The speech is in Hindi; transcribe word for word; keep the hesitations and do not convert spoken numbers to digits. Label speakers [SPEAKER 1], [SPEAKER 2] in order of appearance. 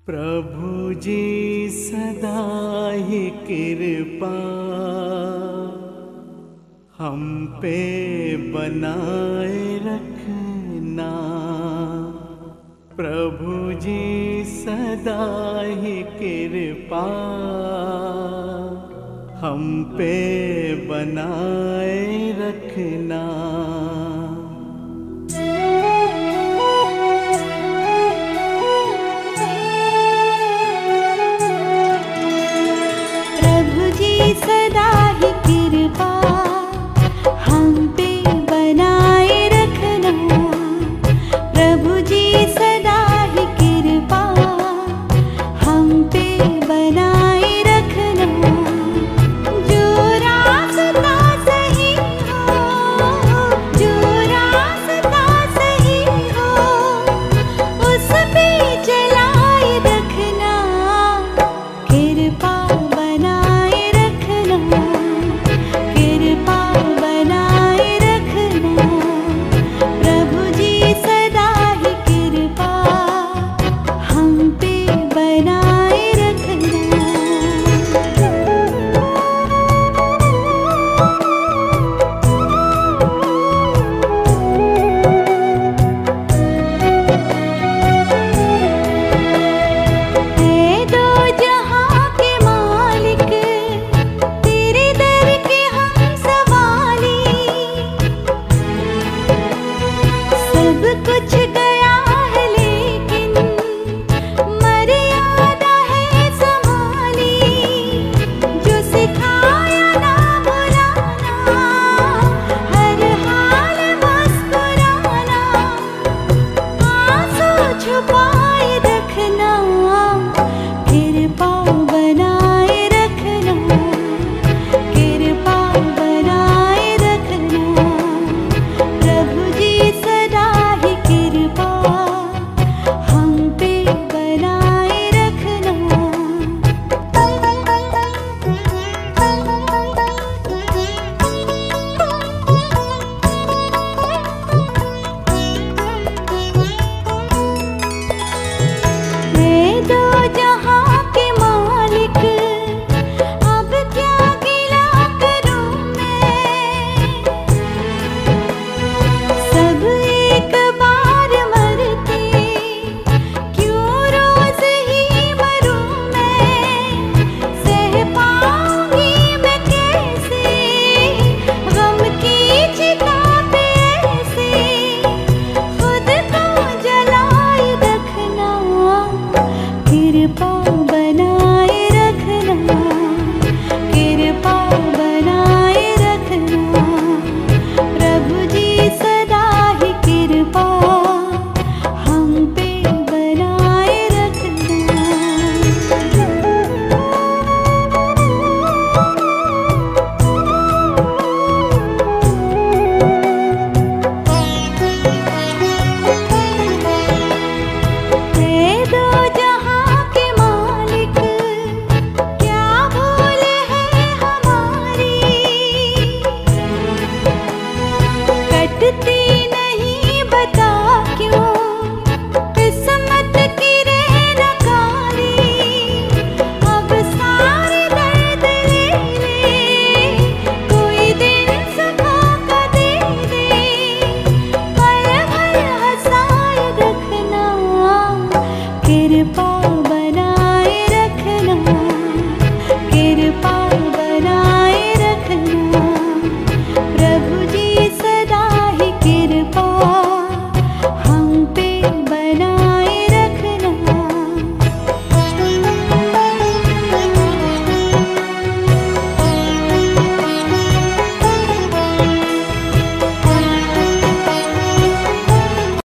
[SPEAKER 1] प्रभु जी सदा ही कृपा हम पे बनाए रखना। प्रभु जी सदा ही कृपा हम पे बनाए रखना।
[SPEAKER 2] सदा ही कृपा हम पे बनाए रखना। प्रभु जी सदा ही कृपा हम पे बनाए रखना। जो रास्ता सही हो, जो रास्ता सही हो, उस पे चलाए रखना। कृपा कुछ गया है लेकिन मर्यादा है संभाली। जो सिखाया ना भुलाना, हर हाल मुस्कुराना, आंसू छुपाए रखना। कृपा बनाए रखना, कृपा बनाए रखना। प्रभु जी सदा हम पे बनाए रखना। मैं दो जहां के मालिक, अब क्या गिला करूं मैं। सब एक बार मरते, क्यों रोज ही मरूं मैं। सह पाऊंगी मैं कैसे गम की चिता पे ऐसे। खुद को जलाए रखना, कृपा बनाए रखना, कृपा बनाए रखना। प्रभु जी सदा ही कृपा हम पे बनाए रखना। है दो जहां के मालिक, क्या भूल है हमारी। कटती नहीं बता क्यों किस्मत की रहनकारी। अब सारे दर्द ले ले, कोई दिन सुखा का दे दे। पल भर हंसाए रखना, कृपा